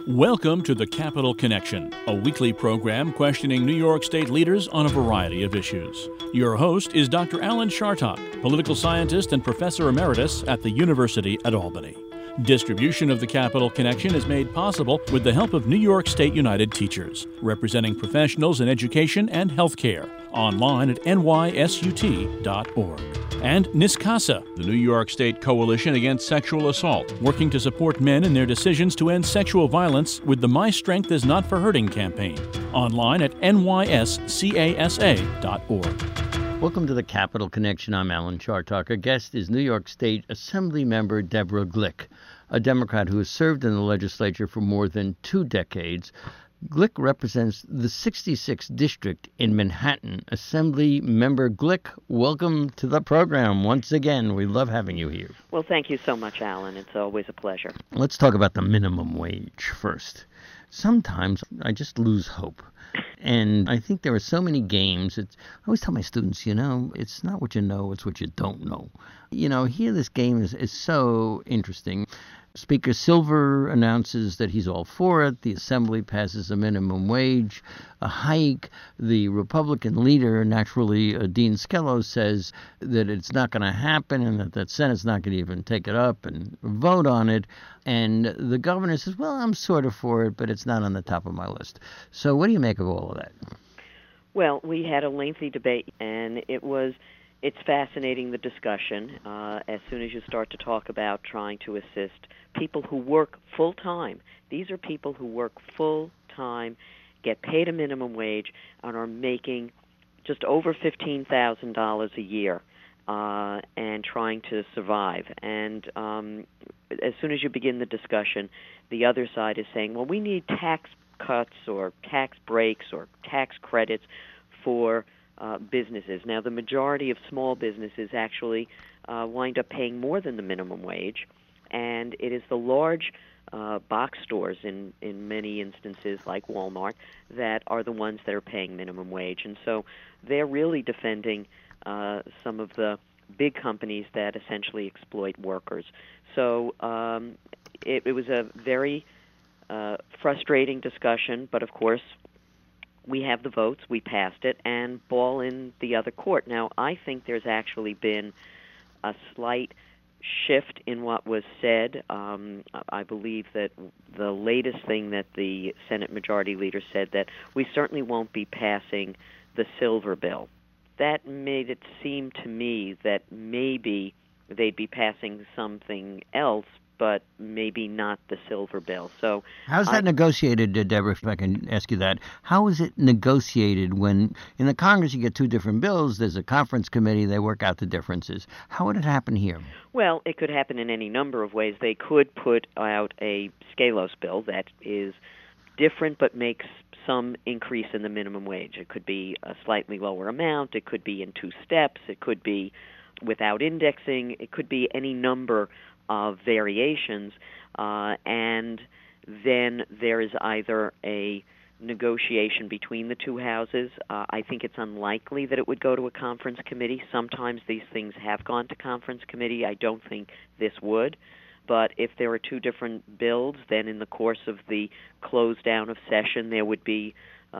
Welcome to the Capital Connection, a weekly program questioning New York State leaders on a variety of issues. Your host is Dr. Alan Chartock, political scientist and professor emeritus at the University at Albany. Distribution of the Capital Connection is made possible with the help of New York State United Teachers, representing professionals in education and healthcare, online at nysut.org. And NYSCASA, the New York State Coalition Against Sexual Assault, working to support men in their decisions to end sexual violence with the My Strength Is Not for Hurting campaign, online at nyscasa.org. Welcome to the Capital Connection. I'm Alan Chartock. Our guest is New York State Assembly member Deborah Glick, a Democrat who has served in the legislature for more than 2 decades. Glick represents the 66th District in Manhattan. Assembly member Glick, welcome to the program once again. We love having you here. Well, thank you so much, Alan. It's always a pleasure. Let's talk about the minimum wage first. Sometimes I just lose hope. And I think there are so many games. I always tell my students, it's not what you know, it's what you don't know. Here this game is so interesting. Speaker Silver announces that he's all for it. The Assembly passes a minimum wage, a hike. The Republican leader, naturally, Dean Skelos, says that it's not going to happen and that the Senate's not going to even take it up and vote on it. And the governor says, well, I'm sort of for it, but it's not on the top of my list. So what do you make of all of that? Well, we had a lengthy debate, and it's fascinating, the discussion, as soon as you start to talk about trying to assist people who work full-time. These are people who work full-time, get paid a minimum wage, and are making just over $15,000 a year and trying to survive. And as soon as you begin the discussion, the other side is saying, well, we need tax cuts or tax breaks or tax credits for businesses. Now, the majority of small businesses actually wind up paying more than the minimum wage, and it is the large box stores in many instances, like Walmart, that are the ones that are paying minimum wage. And so they're really defending some of the big companies that essentially exploit workers. So it was a very frustrating discussion, but of course, we have the votes, we passed it, and ball in the other court. Now, I think there's actually been a slight shift in what was said. I believe that the latest thing that the Senate Majority Leader said, that we certainly won't be passing the Silver bill. That made it seem to me that maybe they'd be passing something else, but maybe not the Silver bill. So, how's that negotiated, Deborah, if I can ask you that? How is it negotiated when in the Congress you get 2 different bills, there's a conference committee, they work out the differences? How would it happen here? Well, it could happen in any number of ways. They could put out a Skelos bill that is different but makes some increase in the minimum wage. It could be a slightly lower amount. It could be in 2 steps. It could be without indexing. It could be any number of variations, and then there is either a negotiation between the 2 houses. I think it's unlikely that it would go to a conference committee. Sometimes these things have gone to conference committee. I don't think this would. But if there are 2 different bills, then in the course of the close down of session, there would be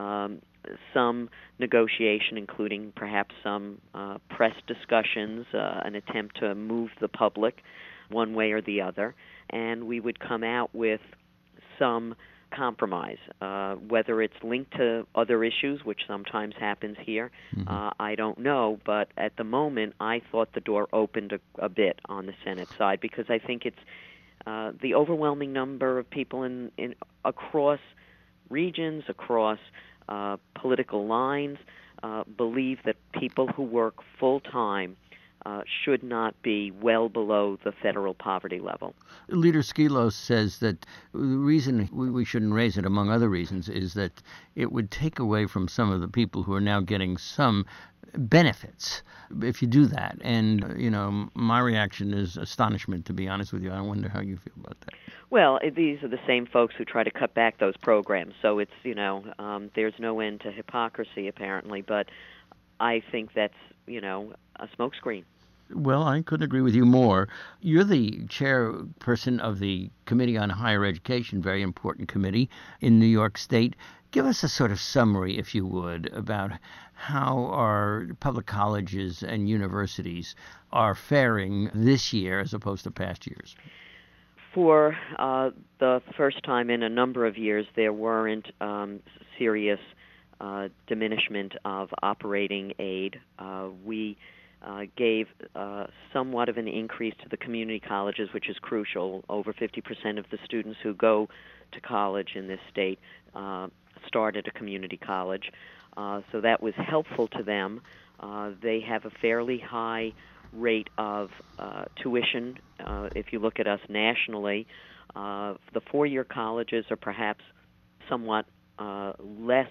some negotiation, including perhaps some press discussions, an attempt to move the public one way or the other, and we would come out with some compromise, whether it's linked to other issues, which sometimes happens here. I don't know, but at the moment, I thought the door opened a bit on the Senate side, because I think it's the overwhelming number of people in across regions, across political lines, believe that people who work full-time should not be well below the federal poverty level. Leader Skelos says that the reason we shouldn't raise it, among other reasons, is that it would take away from some of the people who are now getting some benefits if you do that. And, my reaction is astonishment, to be honest with you. I wonder how you feel about that. Well, these are the same folks who try to cut back those programs. So it's, there's no end to hypocrisy, apparently. But I think that's, a smokescreen. Well, I couldn't agree with you more. You're the chairperson of the Committee on Higher Education, very important committee in New York State. Give us a sort of summary, if you would, about how our public colleges and universities are faring this year as opposed to past years. For the first time in a number of years, there weren't serious diminishment of operating aid. We gave somewhat of an increase to the community colleges, which is crucial. Over 50% of the students who go to college in this state start at a community college. So that was helpful to them. They have a fairly high rate of tuition. If you look at us nationally, the four-year colleges are perhaps somewhat less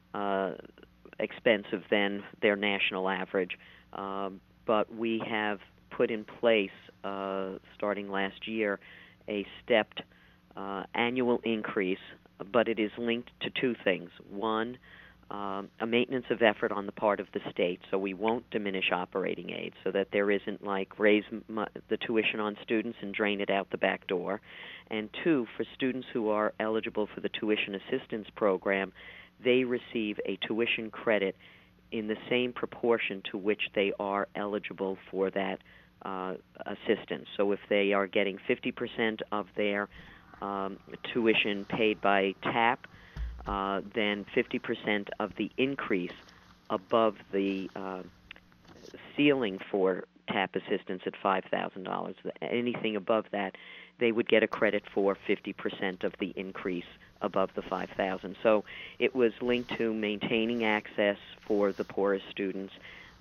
expensive than their national average. But we have put in place, starting last year, a stepped annual increase, but it is linked to two things. One, a maintenance of effort on the part of the state, so we won't diminish operating aid, so that there isn't like raise the tuition on students and drain it out the back door. And two, for students who are eligible for the tuition assistance program, they receive a tuition credit in the same proportion to which they are eligible for that assistance. So if they are getting 50% of their tuition paid by TAP, then 50% of the increase above the ceiling for TAP assistance at $5,000, anything above that, they would get a credit for 50% of the increase above the $5,000. So it was linked to maintaining access for the poorest students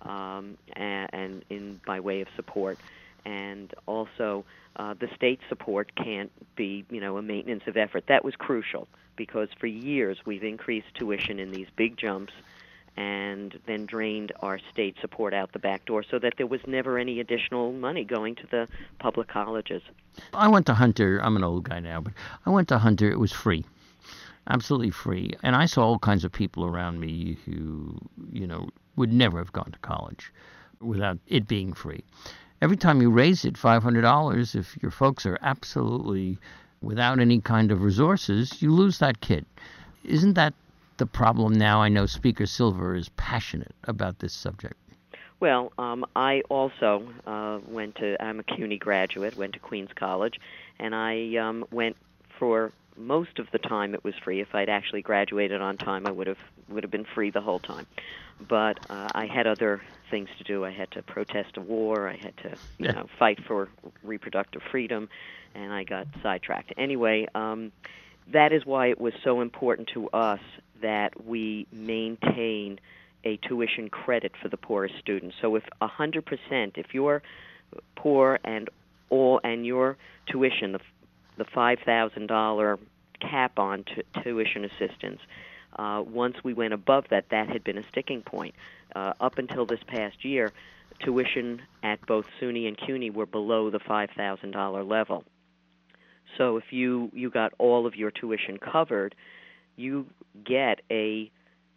and in by way of support. And also the state support can't be, a maintenance of effort. That was crucial because for years we've increased tuition in these big jumps and then drained our state support out the back door so that there was never any additional money going to the public colleges. I went to Hunter. I'm an old guy now, but I went to Hunter. It was free. Absolutely free. And I saw all kinds of people around me who, would never have gone to college without it being free. Every time you raise it, $500, if your folks are absolutely without any kind of resources, you lose that kid. Isn't that the problem now? I know Speaker Silver is passionate about this subject. Well, I also I'm a CUNY graduate, went to Queens College, and I went for most of the time it was free. If I'd actually graduated on time, I would have been free the whole time. But I had other things to do. I had to protest a war. I had to, fight for reproductive freedom, and I got sidetracked. Anyway, that is why it was so important to us that we maintain a tuition credit for the poorest students. So if 100%, if you're poor and your tuition, the $5,000 cap on tuition assistance, once we went above that had been a sticking point. Up until this past year, tuition at both SUNY and CUNY were below the $5,000 level. So if you got all of your tuition covered, you get a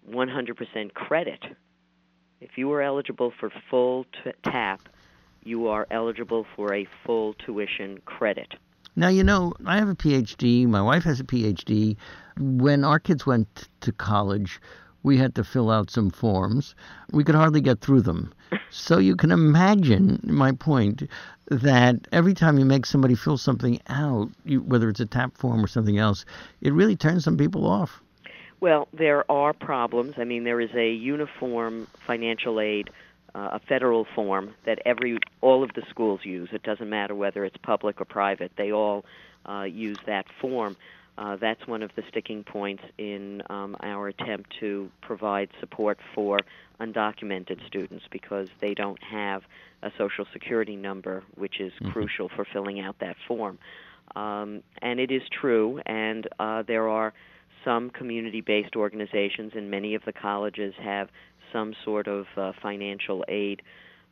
100% credit. If you are eligible for full TAP, you are eligible for a full tuition credit. Now, I have a PhD. My wife has a PhD. When our kids went to college, we had to fill out some forms. We could hardly get through them. So you can imagine my point that every time you make somebody fill something out, whether it's a TAP form or something else, it really turns some people off. Well, there are problems. I mean, there is a uniform financial aid, a federal form that all of the schools use. It doesn't matter whether it's public or private. They all use that form. That's one of the sticking points in our attempt to provide support for undocumented students because they don't have a Social Security number, which is crucial for filling out that form. And it is true, and there are some community-based organizations, and many of the colleges have some sort of financial aid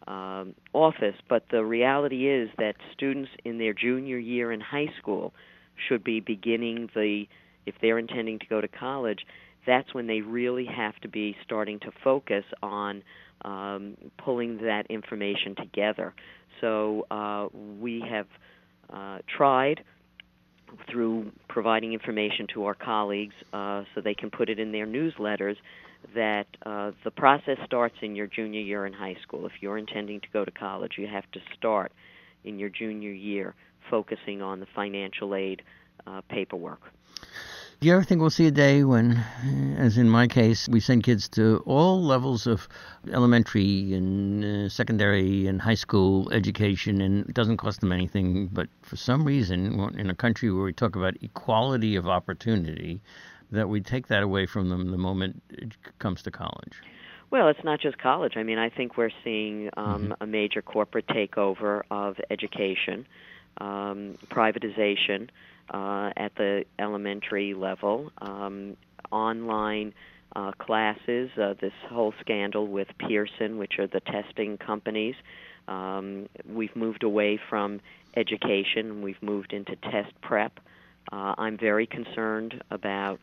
office. But the reality is that students in their junior year in high school should be beginning if they're intending to go to college, that's when they really have to be starting to focus on pulling that information together. So we have tried through providing information to our colleagues so they can put it in their newsletters that the process starts in your junior year in high school. If you're intending to go to college, you have to start in your junior year focusing on the financial aid paperwork. Do you ever think we'll see a day when, as in my case, we send kids to all levels of elementary and secondary and high school education, and it doesn't cost them anything, but for some reason, in a country where we talk about equality of opportunity, that we take that away from them the moment it comes to college? Well, it's not just college. I mean, I think we're seeing a major corporate takeover of education, privatization, at the elementary level, online classes, this whole scandal with Pearson, which are the testing companies. We've moved away from education. We've moved into test prep. I'm very concerned about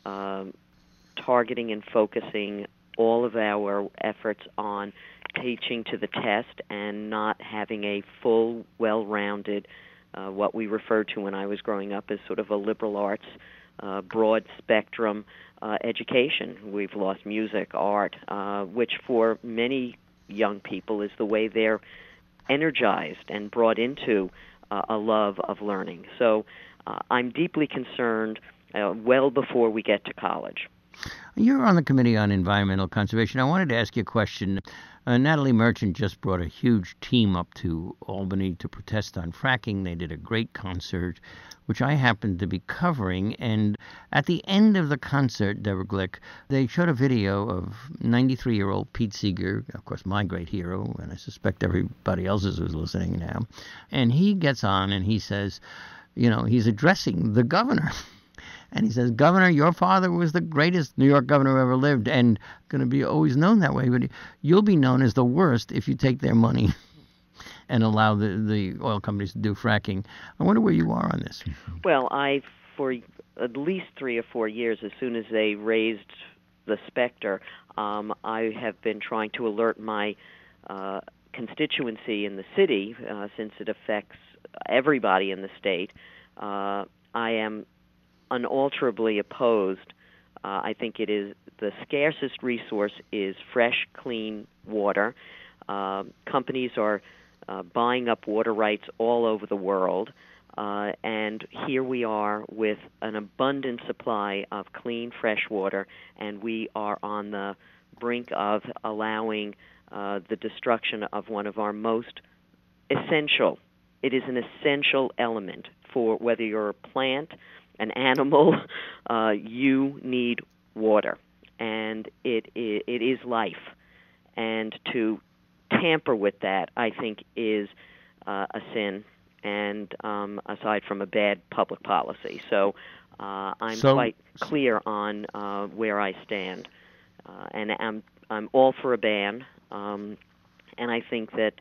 targeting and focusing all of our efforts on teaching to the test and not having a full, well-rounded what we referred to when I was growing up as sort of a liberal arts, broad spectrum education. We've lost music, art, which for many young people is the way they're energized and brought into a love of learning. So I'm deeply concerned well before we get to college. You're on the Committee on Environmental Conservation. I wanted to ask you a question. Natalie Merchant just brought a huge team up to Albany to protest on fracking. They did a great concert, which I happened to be covering. And at the end of the concert, Deborah Glick, they showed a video of 93-year-old Pete Seeger, of course, my great hero, and I suspect everybody else's who's listening now. And he gets on and he says, he's addressing the governor. And he says, Governor, your father was the greatest New York governor who ever lived and going to be always known that way. But you'll be known as the worst if you take their money and allow the oil companies to do fracking. I wonder where you are on this. Well, for at least 3 or 4 years, as soon as they raised the specter, I have been trying to alert my constituency in the city, since it affects everybody in the state. I am unalterably opposed. I think it is the scarcest resource is fresh, clean water. Companies are buying up water rights all over the world, and here we are with an abundant supply of clean, fresh water, and we are on the brink of allowing the destruction of one of our most essential. It is an essential element for whether you're a plant, an animal, you need water, and it is life. And to tamper with that, I think, is a sin, and aside from a bad public policy. So I'm quite clear on where I stand, and I'm all for a ban. And I think that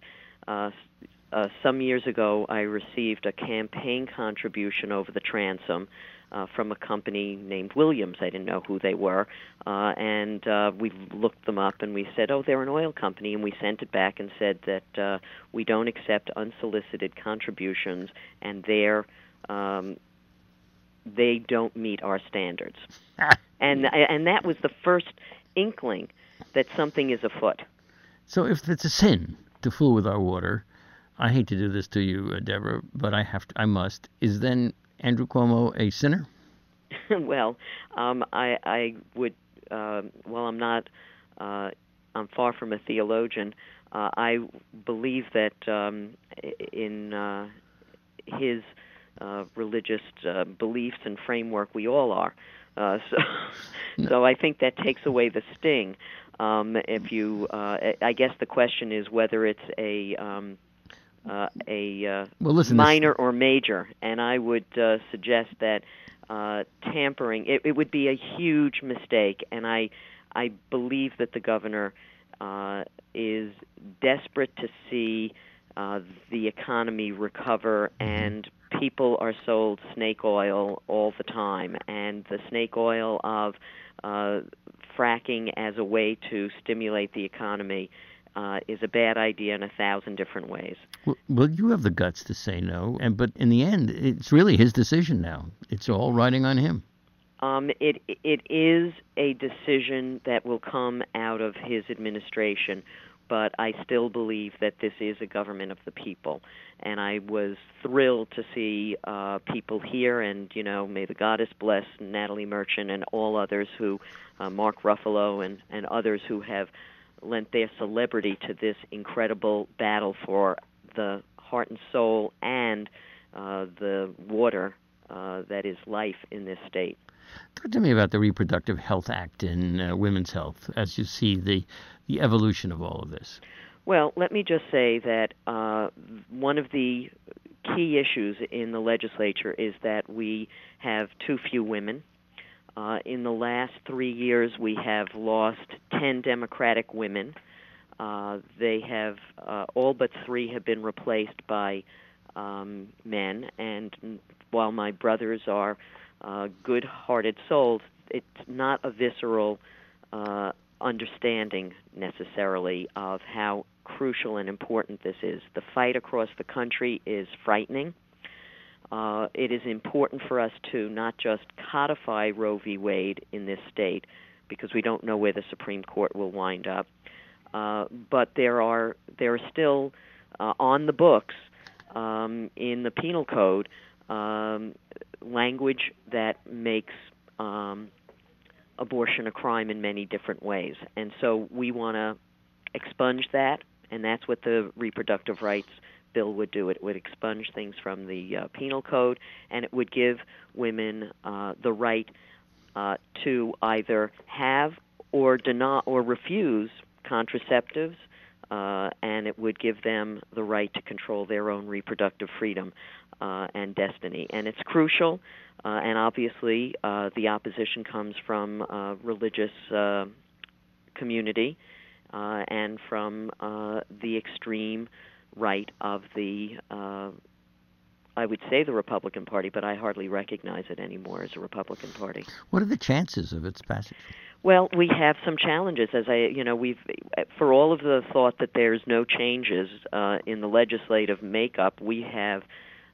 some years ago, I received a campaign contribution over the transom from a company named Williams. I didn't know who they were, and we looked them up, and we said, oh, they're an oil company, and we sent it back and said that we don't accept unsolicited contributions, and they don't meet our standards. And that was the first inkling that something is afoot. So if it's a sin to fool with our water, I hate to do this to you, Deborah, but I must. Is then Andrew Cuomo a sinner? Well, I would. Well, I'm not. I'm far from a theologian. I believe that in his religious beliefs and framework, we all are. So I think that takes away the sting. If you, I guess the question is whether it's a minor or major, and I would suggest that tampering, it would be a huge mistake, and I believe that the governor is desperate to see the economy recover, and people are sold snake oil all the time, and the snake oil of fracking as a way to stimulate the economy is a bad idea in 1,000 different ways. Well, you have the guts to say no, but in the end, it's really his decision now. It's all riding on him. It is a decision that will come out of his administration, but I still believe that this is a government of the people. And I was thrilled to see people here, and, may the goddess bless Natalie Merchant and all others who, Mark Ruffalo and others who have lent their celebrity to this incredible battle for the heart and soul and the water that is life in this state. Talk to me about the Reproductive Health Act and women's health as you see the evolution of all of this. Well, let me just say that one of the key issues in the legislature is that we have too few women. In the last 3 years, we have lost 10 Democratic women. They have, all but 3 have been replaced by men. And while my brothers are good-hearted souls, it's not a visceral understanding necessarily of how crucial and important this is. The fight across the country is frightening. It is important for us to not just codify Roe v. Wade in this state, because we don't know where the Supreme Court will wind up, but there are still on the books in the penal code language that makes abortion a crime in many different ways. And so we want to expunge that, and that's what the reproductive rights bill would do. It would expunge things from the penal code, and it would give women the right to either have or deny or refuse contraceptives, and it would give them the right to control their own reproductive freedom and destiny. And it's crucial, and obviously the opposition comes from religious community and from the extreme right of the, I would say the Republican Party, but I hardly recognize it anymore as a Republican Party. What are the chances of its passage? Well, we have some challenges, we've, for all of the thought that there's no changes in the legislative makeup, we have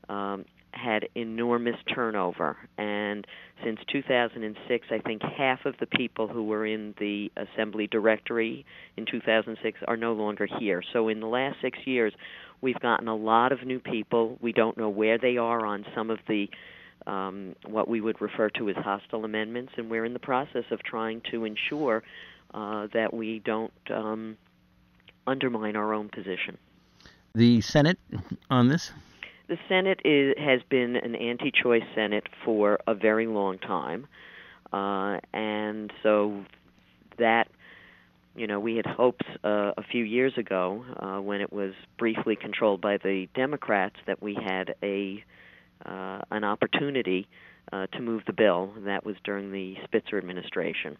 had enormous turnover. And since 2006, I think half of the people who were in the Assembly directory in 2006 are no longer here. So in the last 6 years, we've gotten a lot of new people. We don't know where they are on some of the what we would refer to as hostile amendments, and we're in the process of trying to ensure that we don't undermine our own position. The Senate on this? The Senate has been an anti-choice Senate for a very long time, and so that, we had hopes a few years ago when it was briefly controlled by the Democrats that we had an opportunity to move the bill. That was during the Spitzer administration,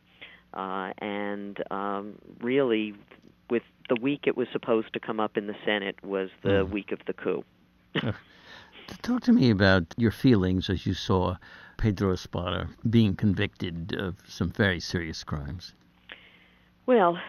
and really, with the week it was supposed to come up in the Senate was the week of the coup. Talk to me about your feelings as you saw Pedro Espada being convicted of some very serious crimes. Well,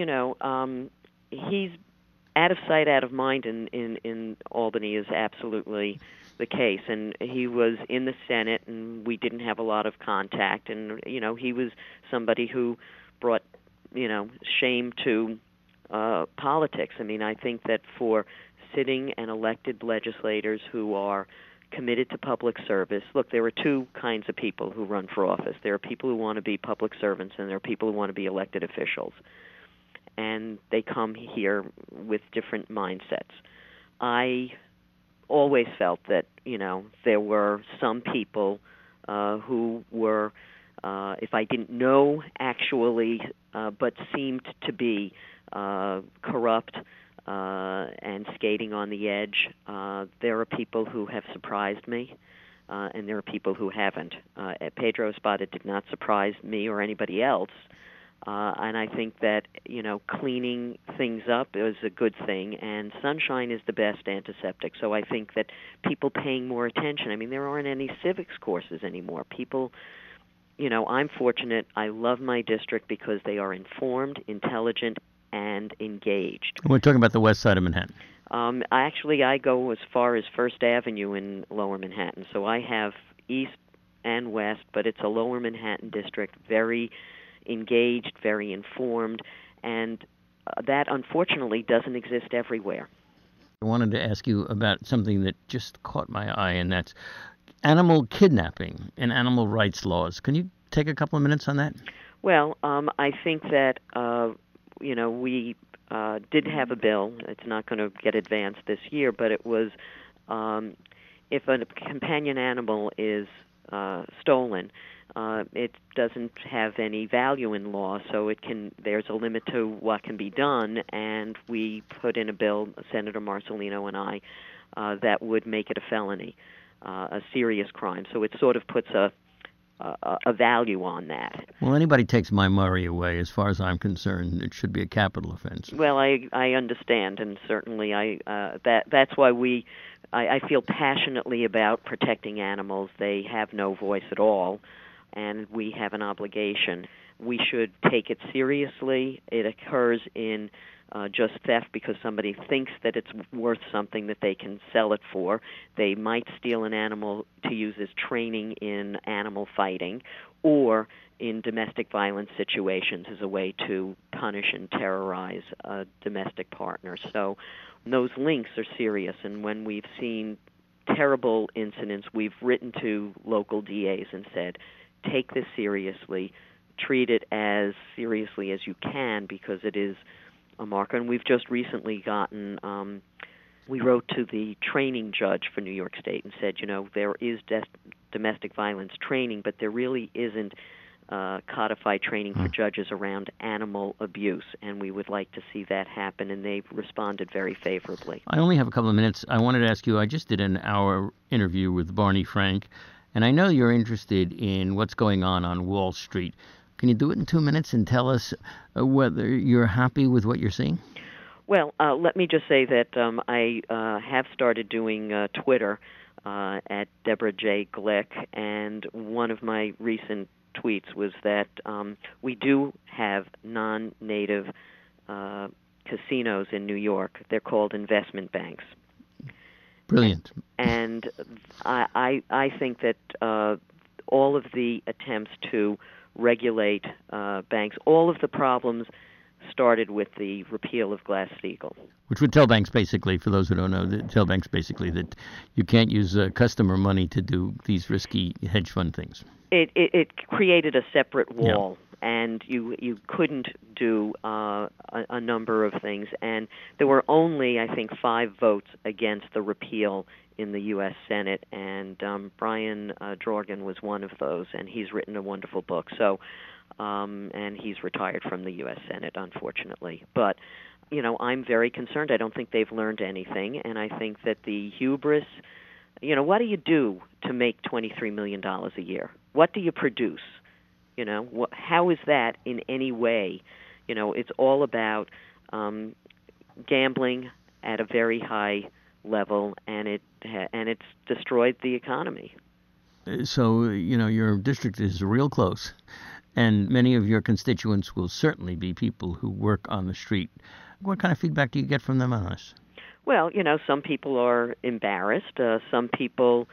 he's out of sight, out of mind in Albany is absolutely the case. And he was in the Senate, and we didn't have a lot of contact. And, he was somebody who brought, shame to politics. I mean, I think that for sitting and elected legislators who are committed to public service. Look, there are two kinds of people who run for office. There are people who want to be public servants, and there are people who want to be elected officials. And they come here with different mindsets. I always felt that, there were some people who were, if I didn't know actually, but seemed to be corrupt, and skating on the edge. There are people who have surprised me, and there are people who haven't. Pedro Espada did not surprise me or anybody else, and I think that, cleaning things up is a good thing, and sunshine is the best antiseptic. So I think that people paying more attention, there aren't any civics courses anymore. People I'm fortunate. I love my district because they are informed, intelligent, and engaged. We're talking about the west side of Manhattan. I go as far as First Avenue in Lower Manhattan, so I have east and west, but it's a Lower Manhattan district, very engaged, very informed, and that unfortunately doesn't exist everywhere. I wanted to ask you about something that just caught my eye, and that's animal kidnapping and animal rights laws. Can you take a couple of minutes on that? Well, I think that, we did have a bill. It's not going to get advanced this year, but it was if a companion animal is stolen, it doesn't have any value in law, so there's a limit to what can be done, and we put in a bill, Senator Marcellino and I, that would make it a felony, a serious crime. So it sort of puts a value on that. Well, anybody takes my Murray away, as far as I'm concerned, it should be a capital offense. Well, I understand, and certainly that's why I feel passionately about protecting animals. They have no voice at all, and we have an obligation. We should take it seriously. It occurs in just theft because somebody thinks that it's worth something that they can sell it for. They might steal an animal to use as training in animal fighting or in domestic violence situations as a way to punish and terrorize a domestic partner. So those links are serious, and when we've seen terrible incidents, we've written to local DAs and said, take this seriously, treat it as seriously as you can because it is a marker. And we've just recently gotten, we wrote to the training judge for New York State and said, there is domestic violence training, but there really isn't codified training for judges around animal abuse, and we would like to see that happen, and they've responded very favorably. I only have a couple of minutes. I wanted to ask you, I just did an hour interview with Barney Frank, and I know you're interested in what's going on Wall Street. Can you do it in 2 minutes and tell us whether you're happy with what you're seeing? Well, let me just say that I have started doing Twitter at Deborah J. Glick, and one of my recent tweets was that we do have non-native casinos in New York. They're called investment banks. Brilliant. And I think that all of the attempts to regulate banks, all of the problems started with the repeal of Glass-Steagall. Which would tell banks basically, for those who don't know, tell banks basically that you can't use customer money to do these risky hedge fund things. It created a separate wall, and you couldn't do a number of things. And there were only, I think, 5 votes against the repeal in the U.S. Senate, and Brian Drorgan was one of those, and he's written a wonderful book. So, and he's retired from the U.S. Senate, unfortunately. But, I'm very concerned. I don't think they've learned anything, and I think that the hubris, what do you do to make $23 million a year? What do you produce? How is that in any way? It's all about gambling at a very high level, and it's destroyed the economy. So, your district is real close, and many of your constituents will certainly be people who work on the street. What kind of feedback do you get from them on this? Well, some people are embarrassed. Some people,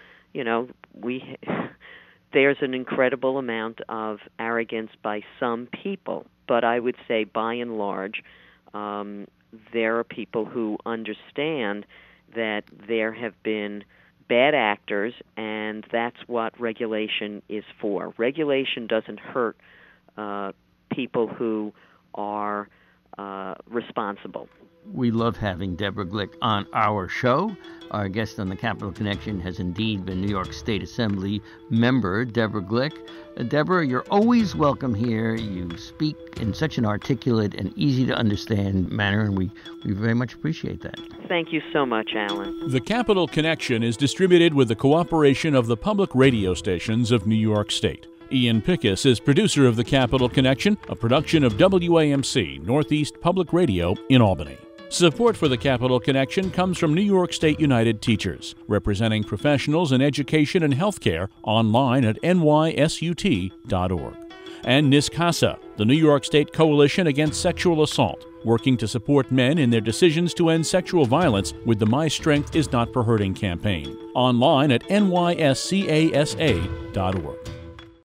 there's an incredible amount of arrogance by some people, but I would say by and large, there are people who understand that there have been bad actors, and that's what regulation is for. Regulation doesn't hurt people who are responsible. We love having Deborah Glick on our show. Our guest on the Capital Connection has indeed been New York State Assembly member Deborah Glick. Deborah, you're always welcome here. You speak in such an articulate and easy-to-understand manner, and we very much appreciate that. Thank you so much, Alan. The Capital Connection is distributed with the cooperation of the public radio stations of New York State. Ian Pickus is producer of The Capital Connection, a production of WAMC, Northeast Public Radio in Albany. Support for the Capital Connection comes from New York State United Teachers, representing professionals in education and healthcare, online at nysut.org. And NISCASA, the New York State Coalition Against Sexual Assault, working to support men in their decisions to end sexual violence with the My Strength Is Not for Hurting campaign. Online at nyscasa.org.